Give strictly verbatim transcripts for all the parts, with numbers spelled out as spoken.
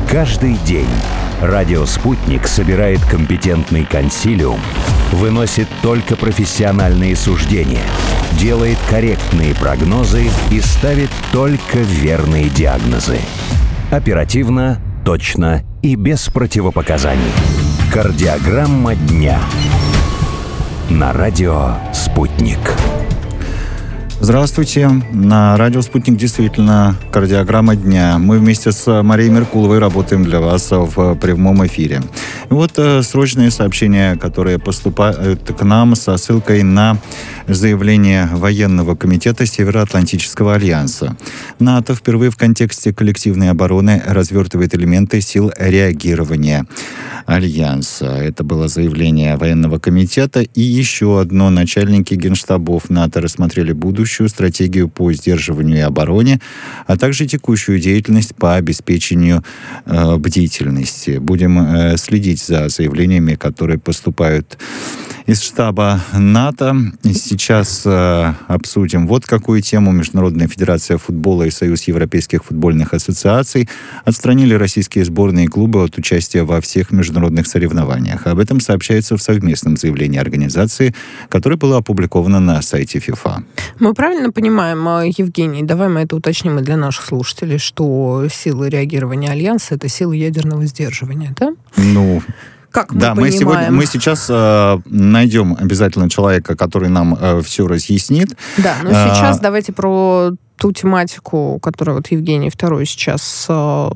Каждый день радио «Спутник» собирает компетентный консилиум, выносит только профессиональные суждения, делает корректные прогнозы и ставит только верные диагнозы. Оперативно, точно и без противопоказаний. Кардиограмма дня. На радио «Спутник». Здравствуйте. На радио «Спутник» действительно кардиограмма дня. Мы вместе с Марией Меркуловой работаем для вас в прямом эфире. И вот э, срочные сообщения, которые поступают к нам со ссылкой на заявление Военного комитета Североатлантического альянса. НАТО впервые в контексте коллективной обороны развертывает элементы сил реагирования альянса. Это было заявление Военного комитета. И еще одно. Начальники генштабов НАТО рассмотрели будущую стратегию по сдерживанию и обороне, а также текущую деятельность по обеспечению э, бдительности. Будем э, следить за заявлениями, которые поступают из штаба НАТО. Сейчас э, обсудим вот какую тему. Международная федерация футбола и Союз европейских футбольных ассоциаций отстранили российские сборные и клубы от участия во всех международных соревнованиях. Об этом сообщается в совместном заявлении организации, которое было опубликовано на сайте ФИФА. Мы правильно понимаем, Евгений, давай мы это уточним и для наших слушателей, что силы реагирования Альянса — это силы ядерного сдерживания, да? Ну... Как мы да, понимаем. мы, сегодня, мы сейчас э, найдем обязательно человека, который нам э, все разъяснит. Да, но сейчас а... давайте про ту тематику, которую вот Евгений второй сейчас э,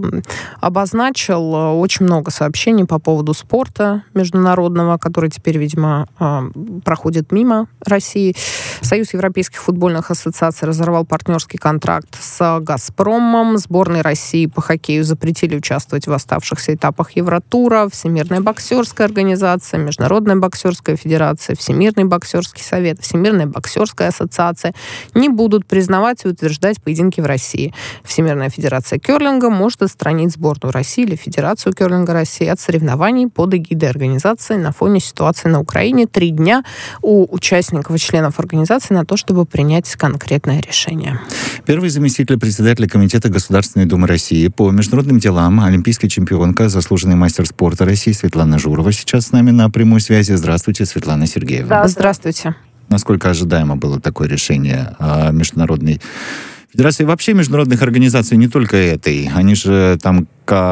обозначил. Очень много сообщений по поводу спорта международного, который теперь, видимо, э, проходит мимо России. Союз европейских футбольных ассоциаций разорвал партнерский контракт с «Газпромом». Сборной России по хоккею запретили участвовать в оставшихся этапах Евротура. Всемирная боксерская организация, Международная боксерская федерация, Всемирный боксерский совет, Всемирная боксерская ассоциация не будут признавать и утверждать поединки в России. Всемирная федерация керлинга может отстранить сборную России или Федерацию керлинга России от соревнований под эгидой организации на фоне ситуации на Украине. Три дня у участников и членов организации на то, чтобы принять конкретное решение. Первый заместитель председателя Комитета Государственной Думы России по международным делам, олимпийская чемпионка, заслуженный мастер спорта России Светлана Журова сейчас с нами на прямой связи. Здравствуйте, Светлана Сергеевна. Да, здравствуйте. Насколько ожидаемо было такое решение а, Международной Федерации, вообще международных организаций, не только этой? Они же там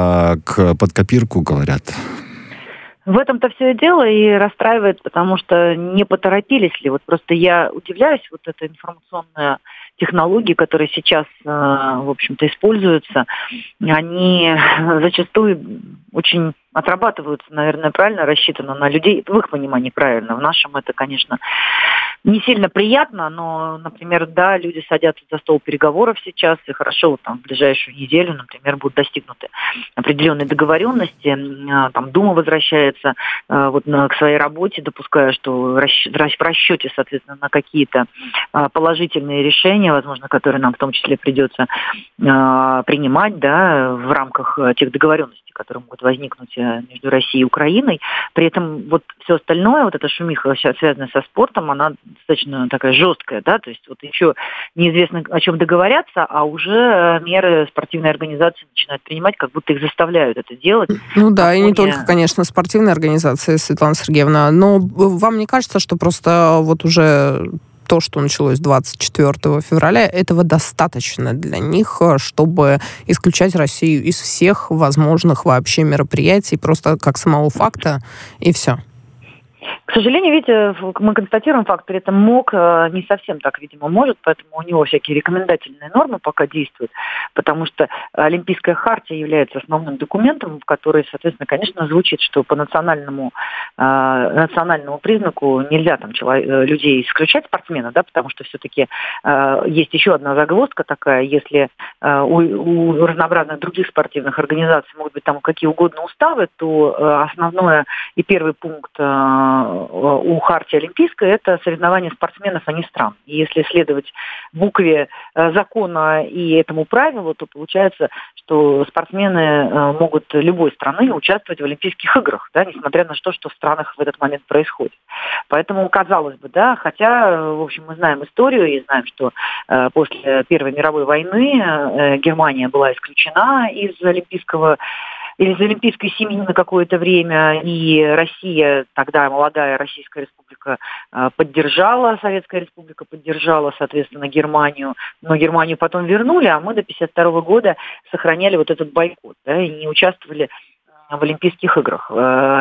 как под копирку говорят. В этом-то все и дело и расстраивает, потому что не поторопились ли. Вот просто я удивляюсь, вот эта информационная технологии, которые сейчас, в общем-то, используются, они зачастую очень отрабатываются, наверное, правильно рассчитано на людей, в их понимании правильно. В нашем это, конечно, не сильно приятно, но, например, да, люди садятся за стол переговоров сейчас, и хорошо, вот, там, в ближайшую неделю, например, будут достигнуты определенные договоренности, там, Дума возвращается вот, на, к своей работе, допуская, что в расчете, соответственно, на какие-то положительные решения, возможно, которые нам в том числе придется принимать, да, в рамках тех договоренностей, которые могут возникнуть между Россией и Украиной. При этом вот все остальное, вот эта шумиха, связанная со спортом, она достаточно такая жесткая, да, то есть вот еще неизвестно, о чем договорятся, а уже меры спортивной организации начинают принимать, как будто их заставляют это делать. Ну да, и не только, конечно, спортивные организации, Светлана Сергеевна, но вам не кажется, что просто вот уже то, что началось двадцать четвёртого февраля, этого достаточно для них, чтобы исключать Россию из всех возможных вообще мероприятий, просто как самого факта, и все? К сожалению, видите, мы констатируем факт, при этом МОК не совсем так, видимо, может, поэтому у него всякие рекомендательные нормы пока действуют, потому что Олимпийская хартия является основным документом, в который, соответственно, конечно, звучит, что по национальному, э, национальному признаку нельзя там человек, людей исключать, спортсменов, да, потому что все-таки э, есть еще одна загвоздка такая, если э, у, у разнообразных других спортивных организаций могут быть там какие угодно уставы, то э, основное и первый пункт э, у хартии Олимпийской — это соревнования спортсменов, а не стран. И если следовать букве закона и этому правилу, то получается, что спортсмены могут любой страны участвовать в Олимпийских играх, да, несмотря на то, что в странах в этот момент происходит. Поэтому, казалось бы, да, хотя, в общем, мы знаем историю и знаем, что э, после Первой мировой войны э, Германия была исключена из Олимпийского из олимпийской семьи на какое-то время, и Россия, тогда молодая Российская Республика, поддержала, Советская Республика поддержала, соответственно, Германию, но Германию потом вернули, а мы до пятьдесят второго года сохраняли вот этот бойкот, да, и не участвовали в Олимпийских играх.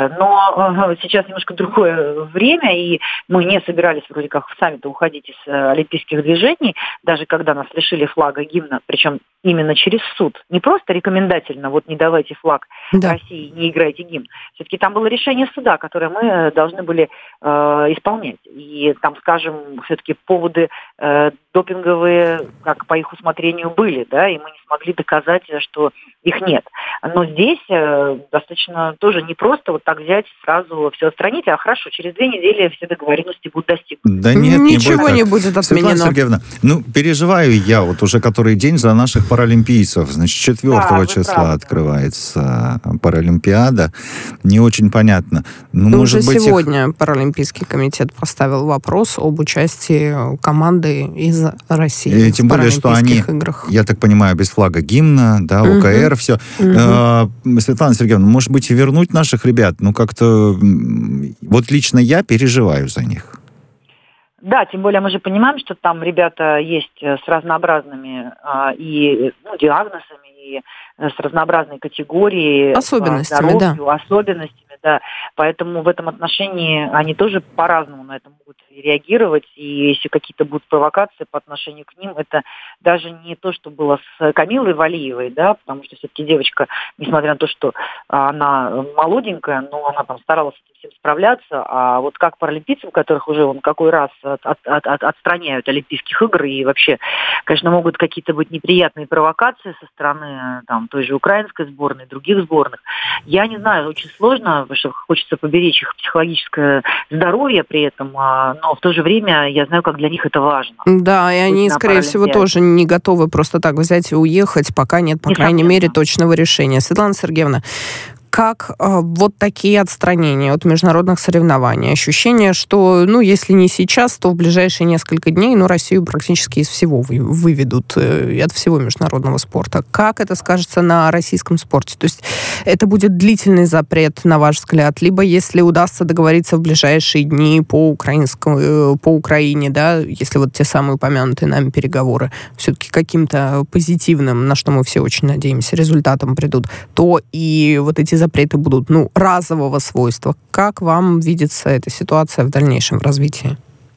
Но сейчас немножко другое время, и мы не собирались вроде как сами-то уходить из олимпийских движений, даже когда нас лишили флага, гимна, причем именно через суд. Не просто рекомендательно, вот не давайте флаг да. России, не играйте гимн. Все-таки там было решение суда, которое мы должны были э, исполнять. И там, скажем, все-таки поводы э, допинговые, как по их усмотрению, были, да, и мы не смогли доказать, что их нет. Но здесь э, достаточно тоже не просто вот так взять сразу все отстранить, а хорошо, через две недели все договоренности будут достигнуты. Да нет, ничего не будет, не будет отменено. Светлана Сергеевна, ну, переживаю я вот уже который день за наших паралимпийцев. Значит, четвертого да, числа правы. Открывается Паралимпиада. Не очень понятно. Ну, ну может уже быть, сегодня их... Паралимпийский комитет поставил вопрос об участии команды из России И тем в более, что они, играх. Я так понимаю, без флага гимна, да, ОКР, угу. все. Угу. А, Светлана Сергеевна, может быть, вернуть наших ребят? Ну, как-то... Вот лично я переживаю за них. Да, тем более мы же понимаем, что там ребята есть с разнообразными а, и ну, диагнозами, и с разнообразной категорией. Особенностями, по здоровью, да. Особенностями, да. Поэтому в этом отношении они тоже по-разному на это могут реагировать. И если какие-то будут провокации по отношению к ним, это даже не то, что было с Камилой Валиевой, да, потому что все-таки девочка, несмотря на то, что она молоденькая, но она там старалась с этим всем справляться. А вот как паралимпийцам, которых уже он какой раз от, от, от, отстраняют Олимпийских игр, и вообще, конечно, могут какие-то быть неприятные провокации со стороны там, той же украинской сборной, других сборных. Я не знаю, очень сложно, потому что хочется поберечь их психологическое здоровье при этом, но в то же время я знаю, как для них это важно. Да, и они, скорее всего, тоже не готовы просто так взять и уехать, пока нет, по крайней мере, точного решения. Светлана Сергеевна, как э, вот такие отстранения от международных соревнований? Ощущение, что, ну, если не сейчас, то в ближайшие несколько дней, ну, Россию практически из всего вы, выведут, э, от всего международного спорта. Как это скажется на российском спорте? То есть это будет длительный запрет, на ваш взгляд? Либо, если удастся договориться в ближайшие дни по, украинскому, э, по Украине, да, если вот те самые упомянутые нами переговоры все-таки каким-то позитивным, на что мы все очень надеемся, результатом придут, то и вот эти запреты будут, ну, разового свойства. Как вам видится эта ситуация в дальнейшем в развитии?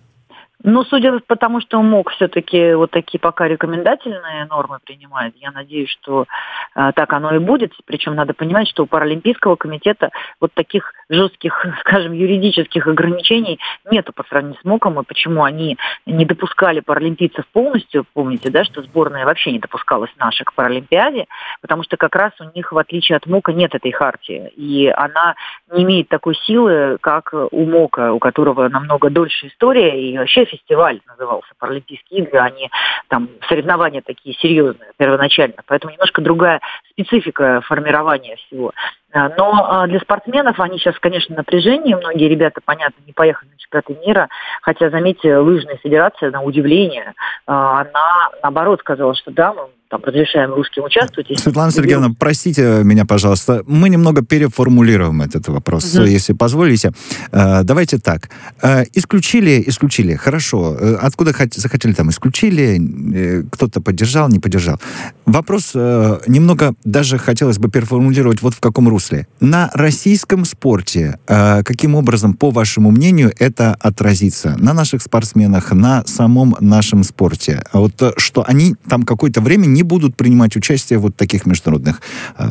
Ну, судя по тому, что МОК все-таки вот такие пока рекомендательные нормы принимает, я надеюсь, что э, так оно и будет. Причем надо понимать, что у Паралимпийского комитета вот таких жестких, скажем, юридических ограничений нету по сравнению с МОКом, и почему они не допускали паралимпийцев полностью, помните, да, что сборная вообще не допускалась наша к Паралимпиаде, потому что как раз у них, в отличие от МОКа, нет этой хартии, и она не имеет такой силы, как у МОКа, у которого намного дольше история, и вообще фестиваль назывался Паралимпийские игры, а не там соревнования такие серьезные первоначально. Поэтому немножко другая специфика формирования всего. Но для спортсменов они сейчас, конечно, в напряжении. Многие ребята, понятно, не поехали на чемпионаты мира. Хотя, заметьте, лыжная федерация, на удивление, она, наоборот, сказала, что да, мы там разрешаем русским участвовать. Светлана Сергеевна, берем... простите меня, пожалуйста, мы немного переформулируем этот вопрос, угу. если позволите. Давайте так. Исключили, исключили, хорошо. Откуда захотели, там исключили, кто-то поддержал, не поддержал. Вопрос немного даже хотелось бы переформулировать вот в каком русле. На российском спорте каким образом, по вашему мнению, это отразится? На наших спортсменах, на самом нашем спорте? Вот что они там какое-то время не будут принимать участие в вот таких международных э,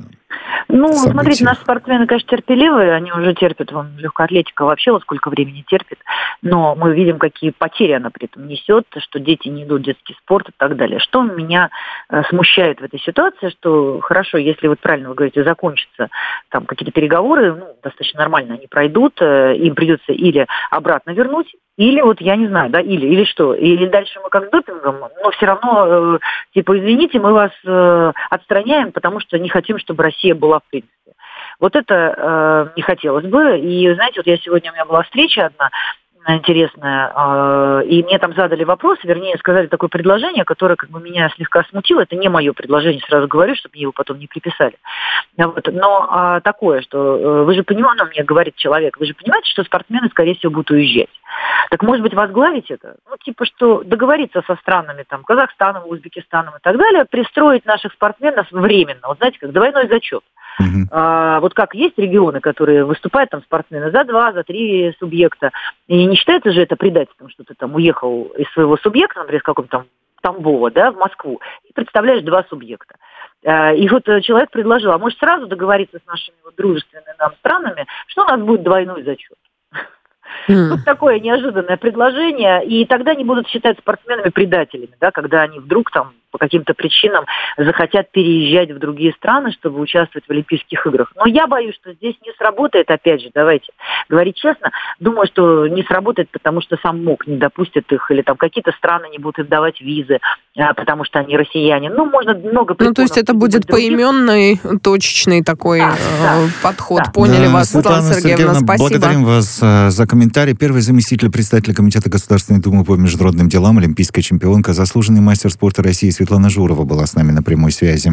Ну, событиях. Смотрите, наши спортсмены, конечно, терпеливые, они уже терпят, вон, легкая атлетика вообще вот сколько времени терпит, но мы видим, какие потери она при этом несет, что дети не идут в детский спорт и так далее. Что меня э, смущает в этой ситуации, что хорошо, если вот правильно вы говорите, закончатся там какие-то переговоры, ну, достаточно нормально они пройдут, э, им придется или обратно вернуть, или вот, я не знаю, да, или, или что, или дальше мы как с допингом, но все равно, э, типа, извините, мы вас э, отстраняем, потому что не хотим, чтобы Россия была в принципе. Вот это э, не хотелось бы, и, знаете, вот я сегодня, у меня была встреча одна, интересное. И мне там задали вопрос, вернее, сказали такое предложение, которое как бы меня слегка смутило. Это не мое предложение, сразу говорю, чтобы мне его потом не приписали. Вот. Но а, такое, что вы же понимаете, ну, мне говорит человек, вы же понимаете, что спортсмены, скорее всего, будут уезжать. Так, может быть, возглавить это? Ну, типа, что договориться со странами, там, Казахстаном, Узбекистаном и так далее, пристроить наших спортсменов временно. Вот знаете, как двойной зачет. Uh-huh. А, вот как есть регионы, которые выступают там спортсмены за два, за три субъекта, и не считается же это предательством, что ты там уехал из своего субъекта, например, из какого-то там Тамбова, да, в Москву, и представляешь два субъекта. А, и вот человек предложил, а может сразу договориться с нашими вот дружественными нам странами, что у нас будет двойной зачет. Mm. Вот такое неожиданное предложение, и тогда не будут считать спортсменами предателями, да, когда они вдруг там по каким-то причинам захотят переезжать в другие страны, чтобы участвовать в Олимпийских играх. Но я боюсь, что здесь не сработает, опять же, давайте говорить честно, думаю, что не сработает, потому что сам МОК не допустит их, или там какие-то страны не будут им давать визы, потому что они россияне. Ну, можно много... Ну, то есть это будет поименный, точечный такой а, да, подход. Да. Поняли да, вас, Светлана, Светлана Сергеевна, Сергеевна, спасибо. Благодарим вас за комментарий. Первый заместитель председателя Комитета Государственной Думы по международным делам, олимпийская чемпионка, заслуженный мастер спорта России Светлана Журова была с нами на прямой связи.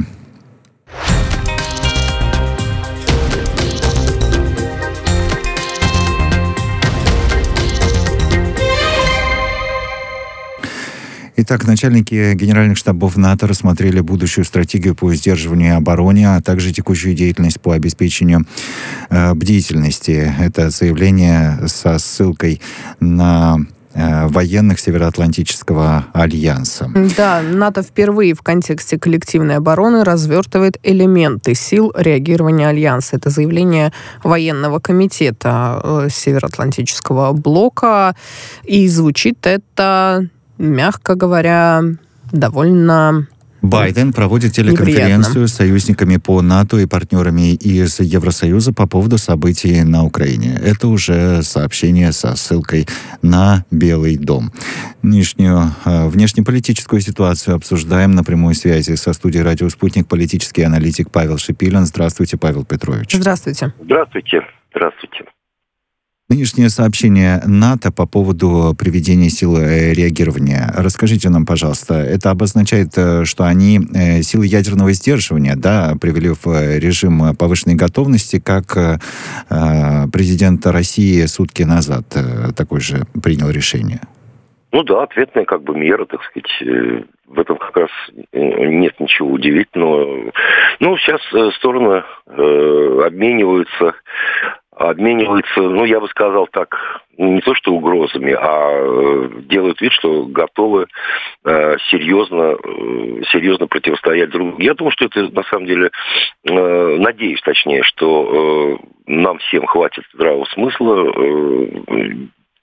Итак, начальники генеральных штабов НАТО рассмотрели будущую стратегию по сдерживанию и обороне, а также текущую деятельность по обеспечению э, бдительности. Это заявление со ссылкой на э, военных Североатлантического альянса. Да, НАТО впервые в контексте коллективной обороны развертывает элементы сил реагирования альянса. Это заявление военного комитета э, Североатлантического блока. И звучит это, мягко говоря, довольно... Байден проводит телеконференцию неприятно. С союзниками по НАТО и партнерами из Евросоюза по поводу событий на Украине. Это уже сообщение со ссылкой на Белый дом. Нынешнюю э, внешнеполитическую ситуацию обсуждаем на прямой связи со студией «Радио Спутник» политический аналитик Павел Шипилин. Здравствуйте, Павел Петрович. Здравствуйте. Здравствуйте. Здравствуйте. Нынешнее сообщение НАТО по поводу приведения сил реагирования. Расскажите нам, пожалуйста, это обозначает, что они силы ядерного сдерживания, да, привели в режим повышенной готовности, как президент России сутки назад такое же принял решение? Ну да, ответная как бы мера, так сказать. В этом как раз нет ничего удивительного. Ну, сейчас стороны э, обмениваются обмениваются, ну, я бы сказал так, не то что угрозами, а э, делают вид, что готовы э, серьезно, э, серьезно противостоять друг другу. Я думаю, что это, на самом деле, э, надеюсь, точнее, что э, нам всем хватит здравого смысла э,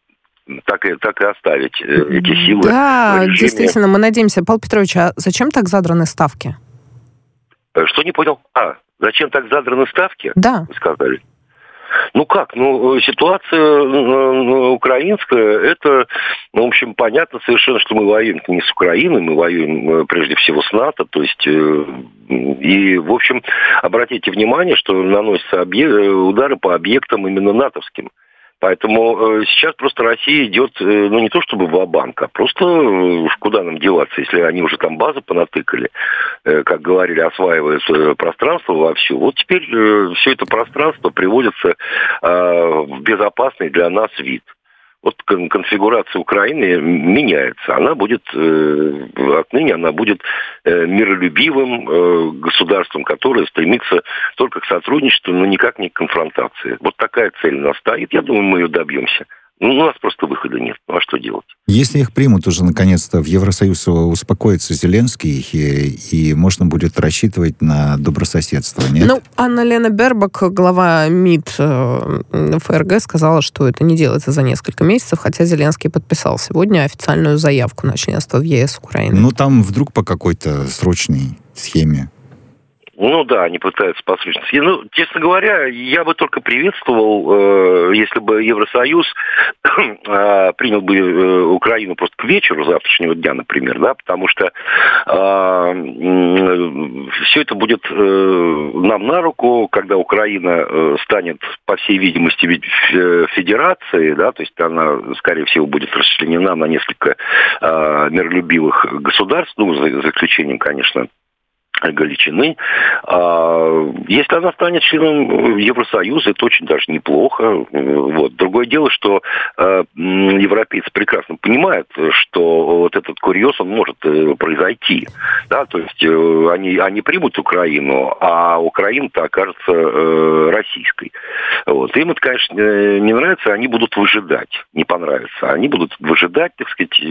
так и, так и оставить э, эти силы. Да, действительно, мы надеемся. Павел Петрович, а зачем так задраны ставки? Что не понял? А, зачем так задраны ставки? Да. Вы сказали. Ну как, ну ситуация ну, украинская, это, ну, в общем, понятно совершенно, что мы воюем не с Украиной, мы воюем прежде всего с НАТО, то есть, и, в общем, обратите внимание, что наносятся объек... удары по объектам именно натовским. Поэтому э, сейчас просто Россия идет, э, ну, не то чтобы ва-банк, а просто э, куда нам деваться, если они уже там базы понатыкали, э, как говорили, осваивают э, пространство вовсю. Вот теперь э, все это пространство приводится э, в безопасный для нас вид. Вот конфигурация Украины меняется. Она будет, э, отныне она будет э, миролюбивым э, государством, которое стремится только к сотрудничеству, но никак не к конфронтации. Вот такая цель у нас стоит. Я думаю, мы ее добьемся. Ну, у нас просто выхода нет. Ну, а что делать? Если их примут уже, наконец-то, в Евросоюз успокоится Зеленский, и, и можно будет рассчитывать на добрососедство, нет? Ну, Анна-Лена Бербак, глава МИД ФРГ, сказала, что это не делается за несколько месяцев, хотя Зеленский подписал сегодня официальную заявку на членство в ЕС Украины. Ну, там вдруг по какой-то срочной схеме. Ну да, они пытаются посредствовать. Ну, честно говоря, я бы только приветствовал, э, если бы Евросоюз э, принял бы э, Украину просто к вечеру завтрашнего дня, например, да, потому что э, э, все это будет э, нам на руку, когда Украина э, станет, по всей видимости, федерацией, да, то есть она, скорее всего, будет расчленена на несколько э, миролюбивых государств, ну, за, за исключением, конечно, Галичины. Если она станет членом Евросоюза, это очень даже неплохо. Вот. Другое дело, что европейцы прекрасно понимают, что вот этот курьез, он может произойти. Да? То есть они, они примут Украину, а Украина-то окажется российской. Вот. Им это, конечно, не нравится, они будут выжидать. Не понравится. Они будут выжидать, так сказать,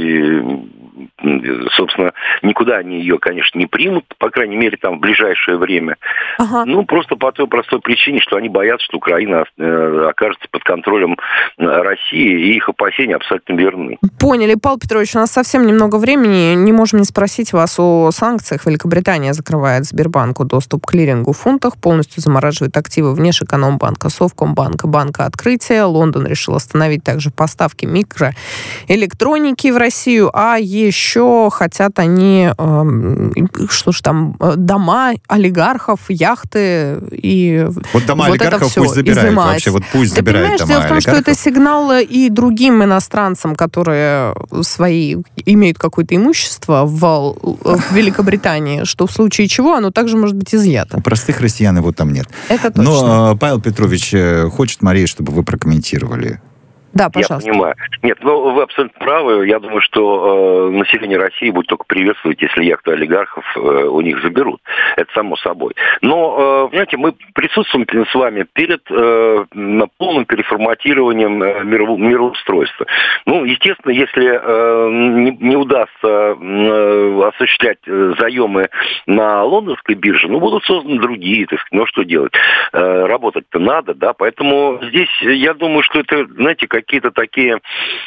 собственно, никуда они ее, конечно, не примут, по крайней мере, там, в ближайшее время. Ага. Ну, просто по той простой причине, что они боятся, что Украина э, окажется под контролем России, и их опасения абсолютно верны. Поняли. Павел Петрович, у нас совсем немного времени. Не можем не спросить вас о санкциях. Великобритания закрывает Сбербанку доступ к клирингу в фунтах, полностью замораживает активы Внешэкономбанка, Совкомбанка, Банка Открытия. Лондон решил остановить также поставки микроэлектроники в Россию, а еще хотят они, э, что ж там, дома олигархов, яхты и вот дома вот олигархов пусть забирают изымать. вообще, вот пусть Ты забирают понимаешь, дома дело в том, олигархов. что это сигнал и другим иностранцам, которые свои имеют какое-то имущество в, в Великобритании, что в случае чего оно также может быть изъято. У простых россиян его там нет. Это точно. Но Павел Петрович хочет, Мария, чтобы вы прокомментировали. Да, пожалуйста. Я понимаю. Нет, ну вы абсолютно правы. Я думаю, что э, население России будет только приветствовать, если яхты олигархов э, у них заберут. Это само собой. Но, э, знаете, мы присутствуем с вами перед э, полным переформатированием э, миров, мироустройства. Ну, естественно, если э, не, не удастся э, осуществлять э, заемы на лондонской бирже, ну, будут созданы другие, так сказать, ну, что делать? Э, работать-то надо, да, поэтому здесь, я думаю, что это, знаете, какие-то такие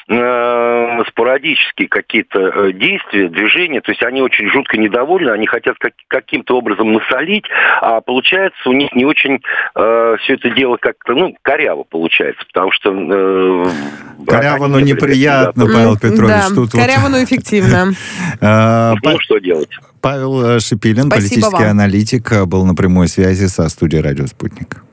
э, спорадические какие-то э, действия, движения, то есть они очень жутко недовольны, они хотят как, каким-то образом насолить, а получается у них не очень э, все это дело как-то, ну, коряво получается, потому что... Э, коряво, но неприятно, Павел Петрович. Да, тут коряво, но эффективно. Ну, что делать? Павел Шипилин, политический аналитик, был на прямой связи со студией «Радио Спутник».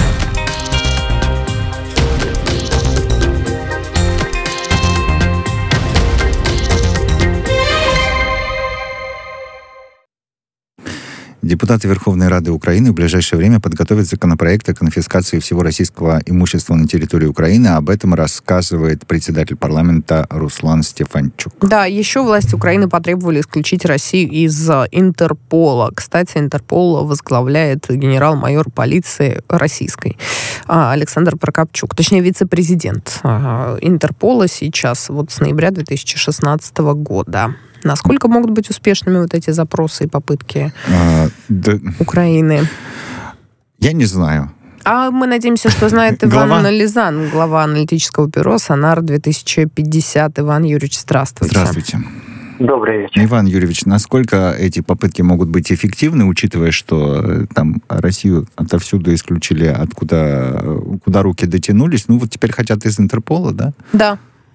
Депутаты Верховной Рады Украины в ближайшее время подготовят законопроект о конфискации всего российского имущества на территории Украины. Об этом рассказывает председатель парламента Руслан Стефанчук. Да, еще власти Украины потребовали исключить Россию из Интерпола. Кстати, Интерпол возглавляет генерал-майор полиции российской Александр Прокопчук, точнее, вице-президент Интерпола сейчас, вот с ноября две тысячи шестнадцатого года. Насколько могут быть успешными вот эти запросы и попытки а, да, Украины? Я не знаю. А мы надеемся, что знает Иван Лизан, глава аналитического бюро «Сонар две тысячи пятьдесят». Иван Юрьевич, здравствуйте. Здравствуйте. Добрый вечер. Иван Юрьевич, насколько эти попытки могут быть эффективны, учитывая, что там Россию отовсюду исключили, откуда куда руки дотянулись? Ну вот теперь хотят из Интерпола, да? Да.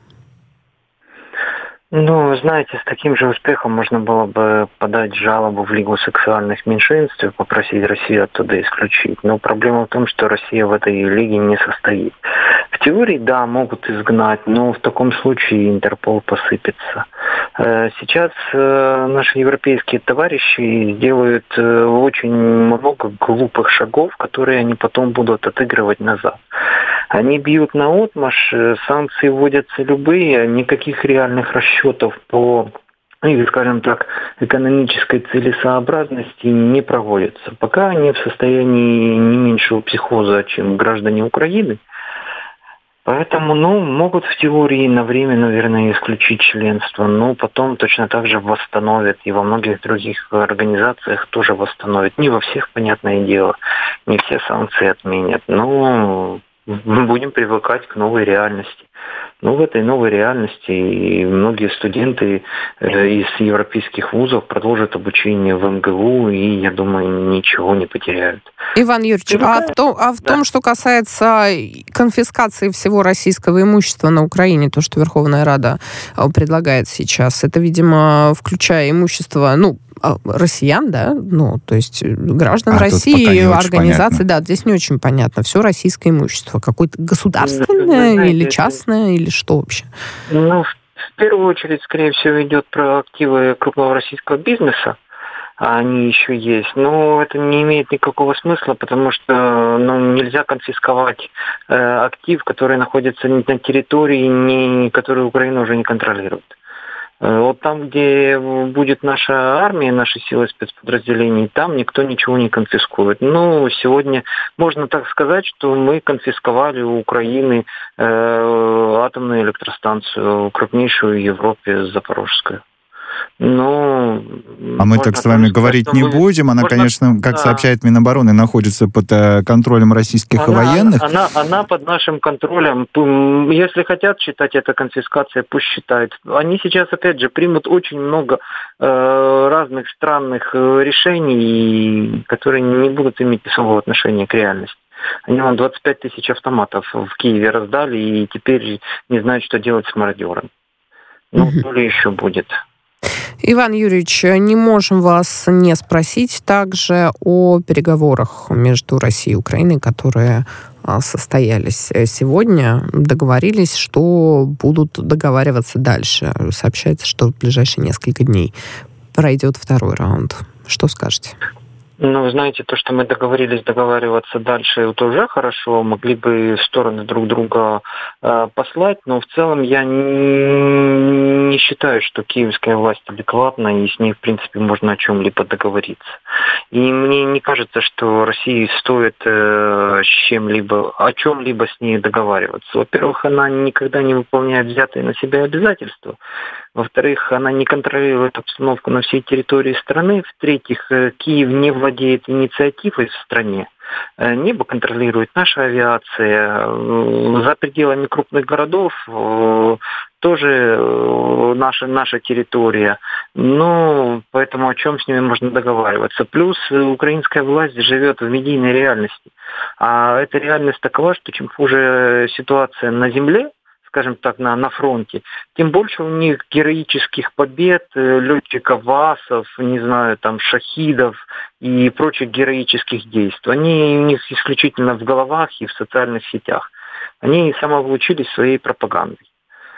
Ну, знаете, с таким же успехом можно было бы подать жалобу в Лигу сексуальных меньшинств и попросить Россию оттуда исключить. Но проблема в том, что Россия в этой лиге не состоит. В теории, да, могут изгнать, но в таком случае Интерпол посыпется. Сейчас наши европейские товарищи делают очень много глупых шагов, которые они потом будут отыгрывать назад. Они бьют наотмашь, санкции вводятся любые, никаких реальных расчетов по, или, скажем так, экономической целесообразности не проводятся. Пока они в состоянии не меньшего психоза, чем граждане Украины. Поэтому, ну, могут в теории на время, наверное, исключить членство, но потом точно так же восстановят, и во многих других организациях тоже восстановят. Не во всех, понятное дело, не все санкции отменят, но будем привыкать к новой реальности. Но в этой новой реальности и многие студенты из европейских вузов продолжат обучение в эм гэ у, и, я думаю, ничего не потеряют. Иван Юрьевич, а в, том, а в да. том, что касается конфискации всего российского имущества на Украине, то, что Верховная Рада предлагает сейчас, это, видимо, включая имущество, ну, россиян, да, ну, то есть граждан а, России, организаций, да, здесь не очень понятно. Все российское имущество. Какое-то государственное знаете, или частное, или что вообще? Ну, в первую очередь, скорее всего, идет про активы крупного российского бизнеса. Они еще есть. Но это не имеет никакого смысла, потому что ну, нельзя конфисковать э, актив, который находится на территории, не, которую Украина уже не контролирует. Вот там, где будет наша армия, наши силы спецподразделений, там никто ничего не конфискует. Ну, сегодня можно так сказать, что мы конфисковали у Украины э, атомную электростанцию, крупнейшую в Европе, Запорожскую. Ну, а мы так с вами говорить не мы... будем. Она, можно... конечно, как да. сообщает Минобороны, находится под э, контролем российских она, военных. Она, она, она под нашим контролем. Если хотят считать это конфискацией, пусть считают. Они сейчас, опять же, примут очень много э, разных странных решений, которые не будут иметь особого отношения к реальности. Они вам двадцать пять тысяч автоматов в Киеве раздали, и теперь не знают, что делать с мародерами. Ну, то ли еще будет. Иван Юрьевич, не можем вас не спросить также о переговорах между Россией и Украиной, которые состоялись сегодня. Договорились, что будут договариваться дальше. Сообщается, что в ближайшие несколько дней пройдет второй раунд. Что скажете? Ну, знаете, то, что мы договорились договариваться дальше, это уже хорошо. Могли бы стороны друг друга э, послать, но в целом я не, не считаю, что киевская власть адекватна, и с ней, в принципе, можно о чем-либо договориться. И мне не кажется, что России стоит э, с чем-либо, о чем-либо с ней договариваться. Во-первых, она никогда не выполняет взятые на себя обязательства. Во-вторых, она не контролирует обстановку на всей территории страны. В-третьих, Киев не владеет инициативой в стране. Небо контролирует наша авиация. За пределами крупных городов тоже наша, наша территория. Ну, поэтому о чем с ними можно договариваться. Плюс украинская власть живет в медийной реальности. А эта реальность такова, что чем хуже ситуация на земле, скажем так, на, на фронте, тем больше у них героических побед, летчиков ВАСов, не знаю, там, шахидов и прочих героических действий. Они у них исключительно в головах и в социальных сетях. Они самовлучились своей пропагандой.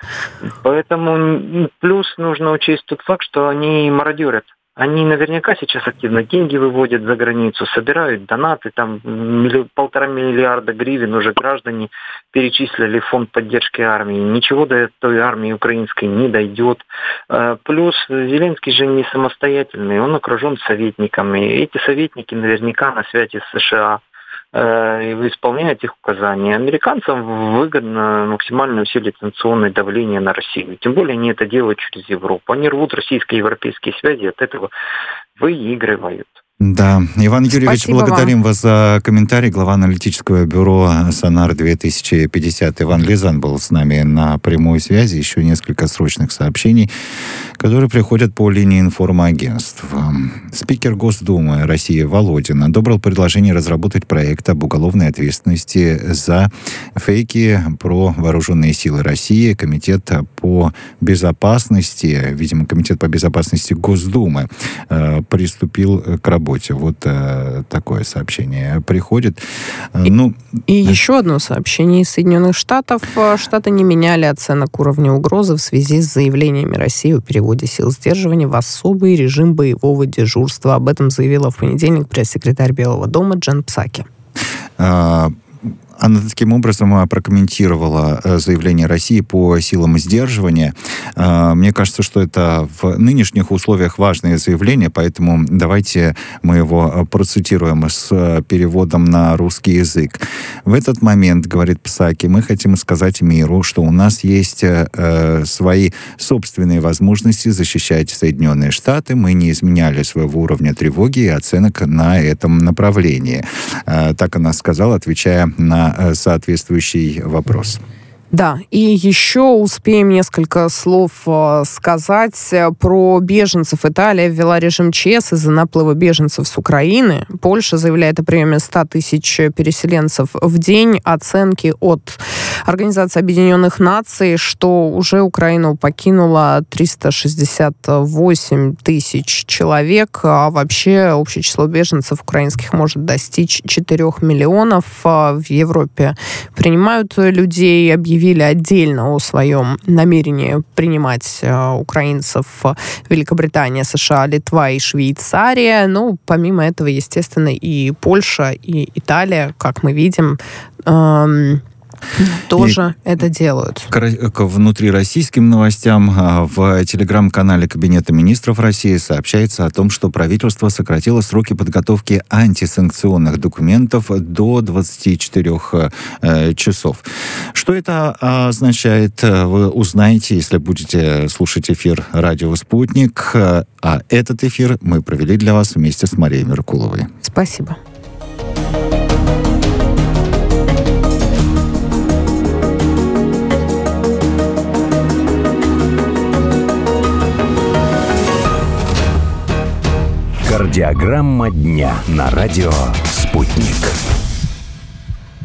Поэтому плюс нужно учесть тот факт, что они мародерят. Они наверняка сейчас активно деньги выводят за границу, собирают донаты, там милли, полтора миллиарда гривен уже граждане перечислили в фонд поддержки армии. Ничего до той армии украинской не дойдет. Плюс Зеленский же не самостоятельный, он окружен советниками. Эти советники наверняка на связи с США и исполняют их указания. Американцам выгодно максимально усилить санкционное давление на Россию. Тем более они это делают через Европу. Они рвут российско-европейские связи, от этого выигрывают. Да, Иван Юрьевич, Спасибо благодарим вам. вас за комментарий. Глава аналитического бюро «Сонар две тысячи пятьдесят» Иван Лизан был с нами на прямой связи. Еще несколько срочных сообщений, которые приходят по линии информагентства. Спикер Госдумы России Володин одобрил предложение разработать проект об уголовной ответственности за фейки про вооруженные силы России. Комитет по безопасности, видимо, Комитет по безопасности Госдумы э, приступил к работе. Вот э, такое сообщение приходит. И, ну, и да. еще одно сообщение из Соединенных Штатов. Штаты не меняли оценок уровня угрозы в связи с заявлениями России о переводе сил сдерживания в особый режим боевого дежурства. Об этом заявила в понедельник пресс-секретарь Белого дома Джен Псаки. А... Она таким образом прокомментировала заявление России по силам сдерживания. Мне кажется, что это в нынешних условиях важное заявление, поэтому давайте мы его процитируем с переводом на русский язык. В этот момент, говорит Псаки, мы хотим сказать миру, что у нас есть э, свои собственные возможности защищать Соединенные Штаты. Мы не изменяли своего уровня тревоги и оценок на этом направлении. Так она сказала, отвечая на соответствующий вопрос. Да, и еще успеем несколько слов э, сказать про беженцев. Италия ввела режим ЧС из-за наплыва беженцев с Украины. Польша заявляет о приеме ста тысяч переселенцев в день. Оценки от Организации Объединенных Наций, что уже Украину покинуло триста шестьдесят восемь тысяч человек, а вообще общее число беженцев украинских может достичь четырёх миллионов. В Европе принимают людей, объявили отдельно о своем намерении принимать э, украинцев Великобритания, США, Литва и Швейцария. Ну, помимо этого, естественно, и Польша, и Италия, как мы видим, эм, тоже и это делают. К внутрироссийским новостям в телеграм-канале Кабинета министров России сообщается о том, что правительство сократило сроки подготовки антисанкционных документов до двадцати четырёх э, часов. Что это означает, вы узнаете, если будете слушать эфир радио «Спутник». А этот эфир мы провели для вас вместе с Марией Меркуловой. Спасибо. Кардиограмма дня на радио «Спутник».